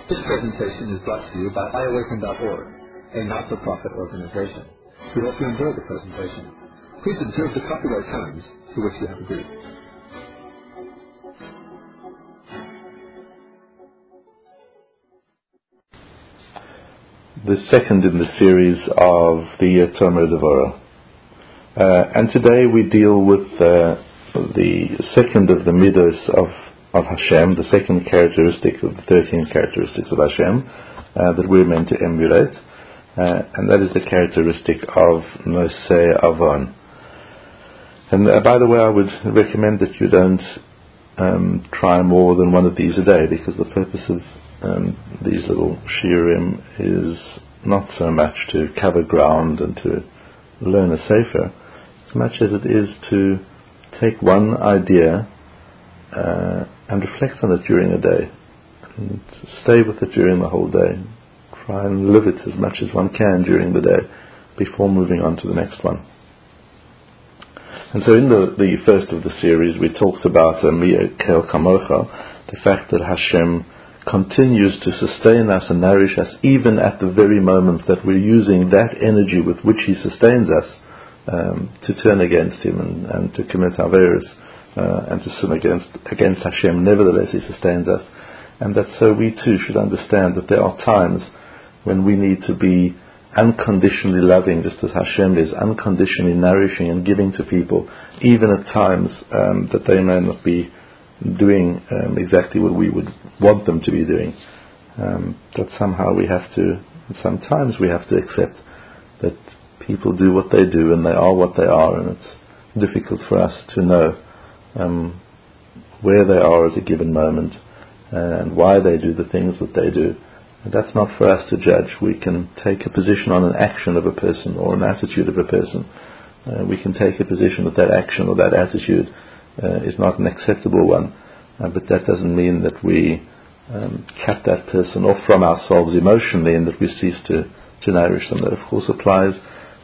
This presentation is brought to you by iAwaken.org, a not-for-profit organization. We hope you enjoy the presentation. Please observe the copyright terms to which you have agreed. The second in the series of the Tomer Devorah. And today we deal with the second of the midos of Hashem, the second characteristic of the 13 characteristics of Hashem that we're meant to emulate, and that is the characteristic of Nosei Avon. And by the way, I would recommend that you don't try more than one of these a day, because the purpose of these little shiurim is not so much to cover ground and to learn a sefer, as much as it is to take one idea and reflect on it during a day, and stay with it during the whole day. Try and live it as much as one can during the day before moving on to the next one. And so in the first of the series we talked about Mi'ekel Kamocha, the fact that Hashem continues to sustain us and nourish us even at the very moment that we're using that energy with which He sustains us to turn against Him and to commit averos and to sin against Hashem. Nevertheless, He sustains us, and that so we too should understand that there are times when we need to be unconditionally loving, just as Hashem is unconditionally nourishing and giving to people, even at times that they may not be doing exactly what we would want them to be doing. That somehow sometimes we have to accept that people do what they do and they are what they are, and it's difficult for us to know where they are at a given moment and why they do the things that they do. And that's not for us to judge. We can take a position on an action of a person or an attitude of a person. We can take a position that that action or that attitude is not an acceptable one, but that doesn't mean that we cut that person off from ourselves emotionally and that we cease to nourish them. That of course applies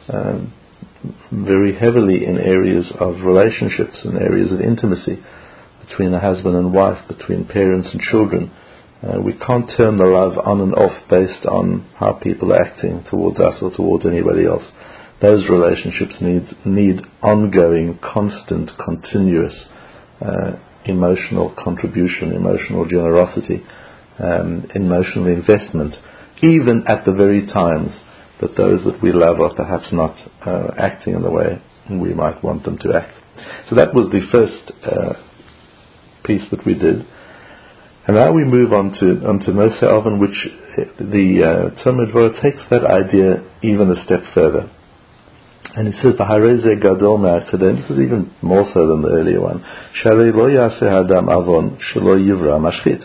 very heavily in areas of relationships and areas of intimacy between a husband and wife, between parents and children. We can't turn the love on and off based on how people are acting towards us or towards anybody else. Those relationships need ongoing, constant, continuous emotional contribution, emotional generosity, emotional investment, even at the very times that those that we love are perhaps not acting in the way we might want them to act. So that was the first piece that we did. And now we move on to Nosei Avon, which the Tomer Devorah takes that idea even a step further. And it says, "V'harei gadol me'akadem." This is even more so than the earlier one. "Sharei lo yaseh adam avon shelo yivra mashchit."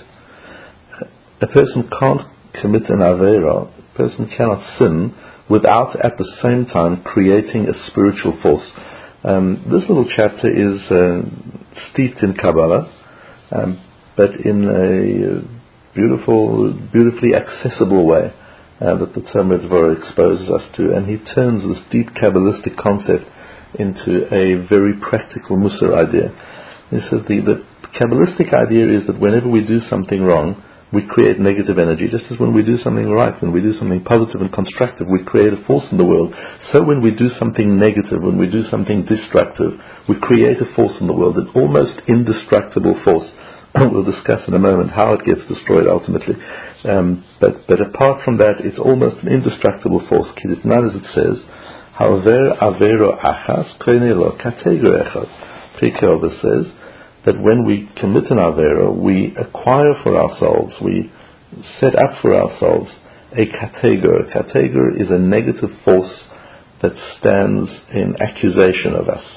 A person can't commit an avera, a person cannot sin without at the same time creating a spiritual force. This little chapter is steeped in Kabbalah, but in a beautifully accessible way that the Tomer Devorah exposes us to, and he turns this deep Kabbalistic concept into a very practical Musar idea. He says the Kabbalistic idea is that whenever we do something wrong, we create negative energy, just as when we do something right, when we do something positive and constructive, we create a force in the world. So when we do something negative, when we do something destructive, we create a force in the world, an almost indestructible force. We'll discuss in a moment how it gets destroyed ultimately. But apart from that, it's almost an indestructible force. Kiditnan, as it says, "Haver avero achas koinelo kategor echad." Pirkei says that when we commit an avera, we acquire for ourselves, we set up for ourselves a kategor. Kategor is a negative force that stands in accusation of us.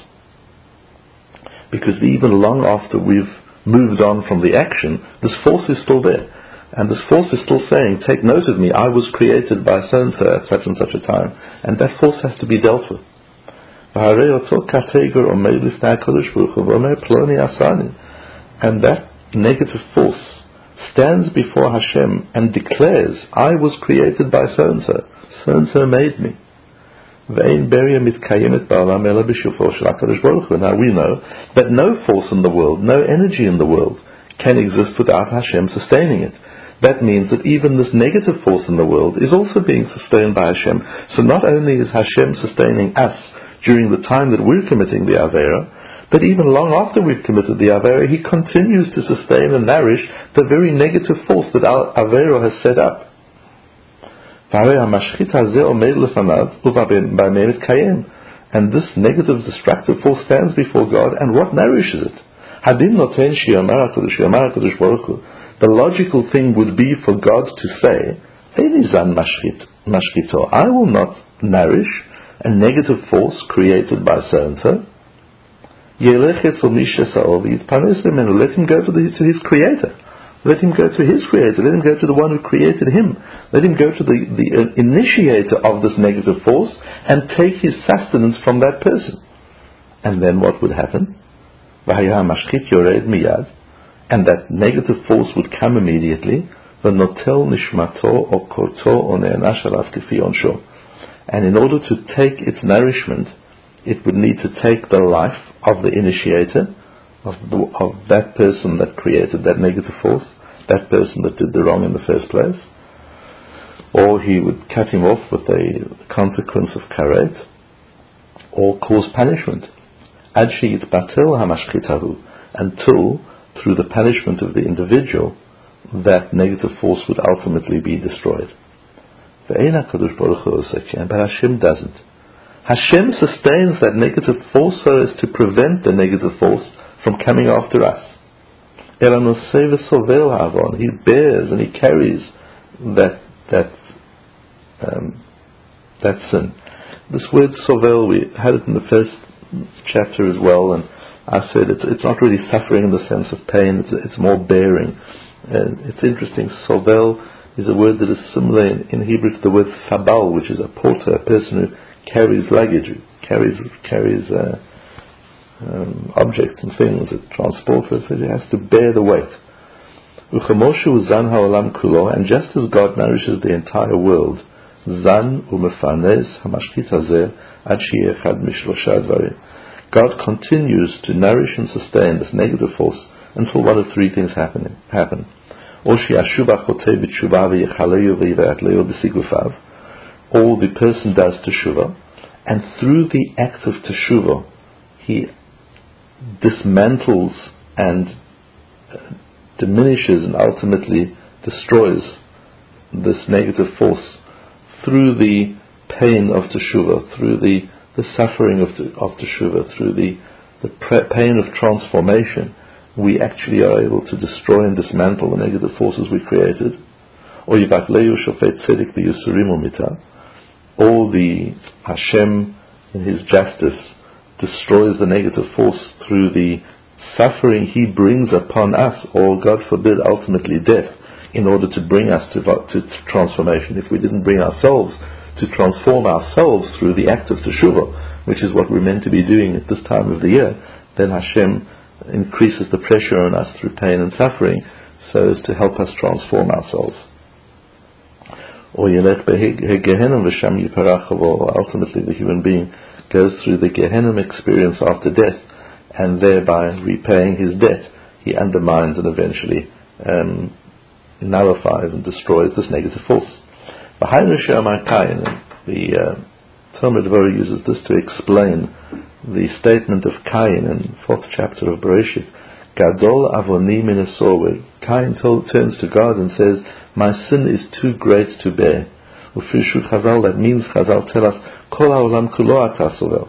Because even long after we've moved on from the action, this force is still there. And this force is still saying, take note of me, I was created by so-and-so at such and such a time. And that force has to be dealt with. And that negative force stands before Hashem and declares, I was created by so-and-so. So-and-so made me. Now we know that no force in the world, no energy in the world can exist without Hashem sustaining it. that means that even this negative force in the world is also being sustained by Hashem. So not only is Hashem sustaining us during the time that we're committing the Avera, but even long after we've committed the Avera, He continues to sustain and nourish the very negative force that our Avera has set up. And this negative destructive force stands before God, and what nourishes it? The logical thing would be for God to say, I will not nourish a negative force created by so-and-so. Let him go to his creator. Let him go to his creator. Let him go to the one who created him. Let him go to the initiator of this negative force and take his sustenance from that person. And then what would happen? And that negative force would come immediately. And in order to take its nourishment, it would need to take the life of the initiator, of that person that created that negative force, that person that did the wrong in the first place, or he would cut him off with a consequence of karet, or cause punishment, until, through the punishment of the individual, that negative force would ultimately be destroyed. But Hashem doesn't. Hashem sustains that negative force so as to prevent the negative force from coming after us. He bears and he carries that sin. This word sovel, we had it in the first chapter as well, and I said it's not really suffering in the sense of pain, it's more bearing. It's interesting, sovel is a word that is similar in Hebrew to the word sabal, which is a porter, a person who carries luggage, carries objects and things, it transports us, it has to bear the weight. And just as God nourishes the entire world, God continues to nourish and sustain this negative force until one of three things happen. Or the person does teshuvah, and through the act of teshuvah, he dismantles and diminishes and ultimately destroys this negative force through the pain of teshuvah, through the suffering of teshuvah, through the pain of transformation. We actually are able to destroy and dismantle the negative forces we created. Or the Hashem, in His justice, destroys the negative force through the suffering He brings upon us, or God forbid, ultimately death, in order to bring us to transformation. If we didn't bring ourselves to transform ourselves through the act of teshuvah, which is what we're meant to be doing at this time of the year, then Hashem increases the pressure on us through pain and suffering so as to help us transform ourselves. Or ultimately the human being goes through the Gehenna experience after death, and thereby repaying his debt, he undermines and eventually nullifies and destroys this negative force. The Talmud Dvorah uses this to explain the statement of Cain in 4th chapter of Bereshit. Gadol avoni min esor, where Cain turns to God and says, my sin is too great to bear. Ufishu Chazal, that means Chazal tell us, Kol ha'olam kulo ata sovel.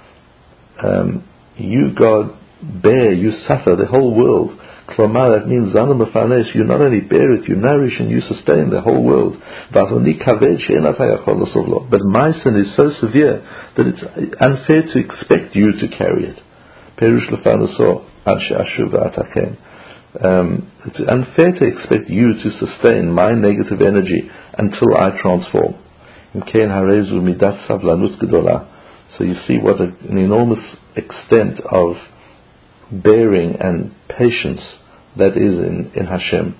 You, God, bear, you suffer the whole world. Klomar, that means Zanu Mefanesh, you not only bear it, you nourish and you sustain the whole world. But my sin is so severe that it's unfair to expect you to carry it. Perush Lefaneso Anshe Ashuva Ataken. It's unfair to expect you to sustain my negative energy until I transform. So you see what an enormous extent of bearing and patience that is in Hashem.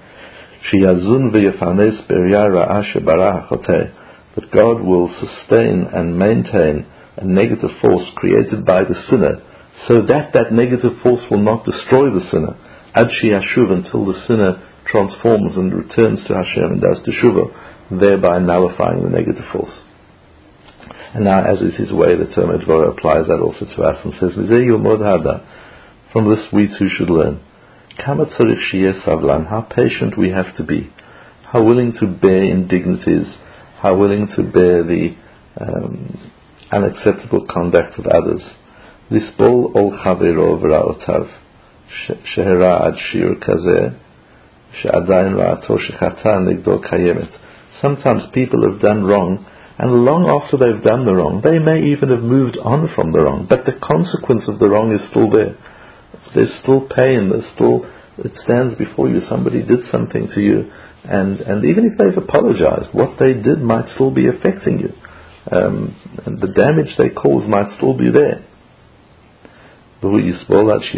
That God will sustain and maintain a negative force created by the sinner, so that negative force will not destroy the sinner. Ad Yashuv, until the sinner transforms and returns to Hashem and does teshuvah, thereby nullifying the negative force. And now, as is his way, the Talmud Dvorah applies that also to us and says, from this we too should learn. Kama tzarich sheyeh savlan, how patient we have to be, how willing to bear indignities, how willing to bear the unacceptable conduct of others. Lisbol ol chavero v'ra'otav, shehera ad shir kazeh, she'adayin ra'ato shechata negdo kayemet. Sometimes people have done wrong, and long after they've done the wrong, they may even have moved on from the wrong, but the consequence of the wrong is still there. There's still pain, it stands before you. Somebody did something to you, and even if they've apologized, what they did might still be affecting you, and the damage they caused might still be there. And we just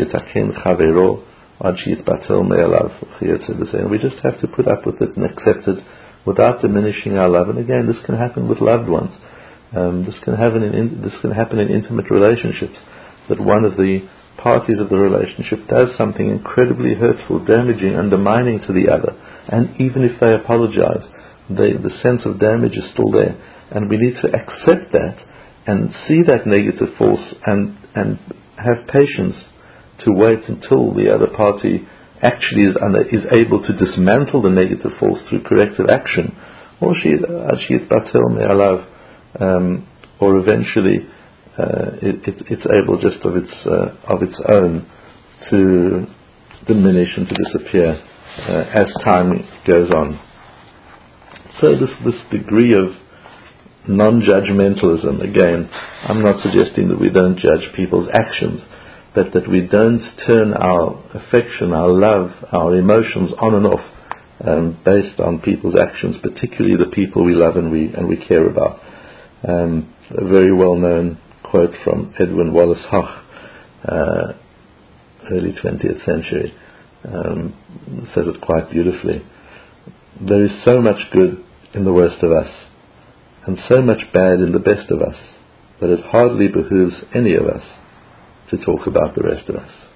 have to put up with it and accept it without diminishing our love. And again, this can happen with loved ones. This can happen in intimate relationships, that one of the parties of the relationship does something incredibly hurtful, damaging, undermining to the other, and even if they apologize, the sense of damage is still there, and we need to accept that and see that negative force and have patience to wait until the other party actually is able to dismantle the negative force through corrective action, or or eventually it's able just of its own to diminish and to disappear as time goes on. So this degree of non-judgmentalism, again, I'm not suggesting that we don't judge people's actions, but that we don't turn our affection, our love, our emotions on and off based on people's actions, particularly the people we love and we care about. A very well-known quote from Edwin Wallace Hoch, early 20th century, says it quite beautifully. There is so much good in the worst of us, and so much bad in the best of us, that it hardly behooves any of us to talk about the rest of us.